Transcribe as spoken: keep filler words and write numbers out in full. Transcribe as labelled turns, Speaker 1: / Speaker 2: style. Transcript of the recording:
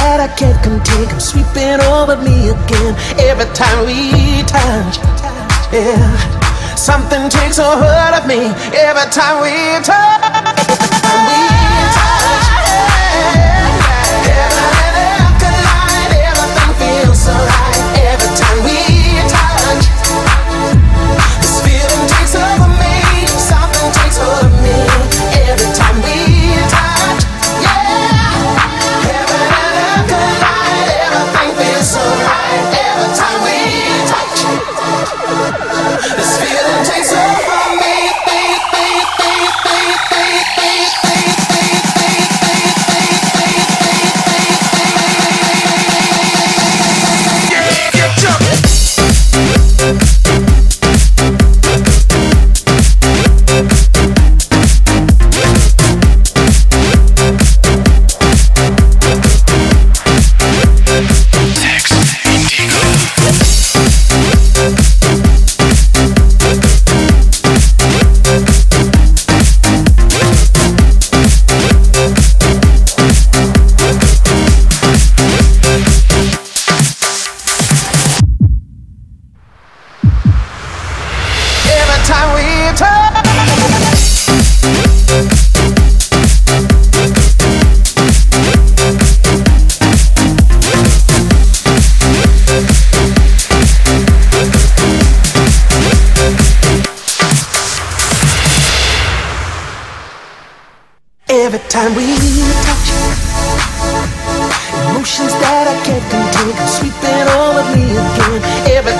Speaker 1: that I can't contain come sweeping over me again. Every time we touch, yeah, something takes a hold of me. Every time we touch, we touch, yeah. Heaven and earth collide, everything feels so right. Every time we touch, this feeling takes over me. Something takes hold of me. Every time we touch, yeah. Heaven and earth collide, everything feels so right. Every time we touch, this feeling takes over me. Every time we touch, emotions that I can't contain come sweeping over me again. Every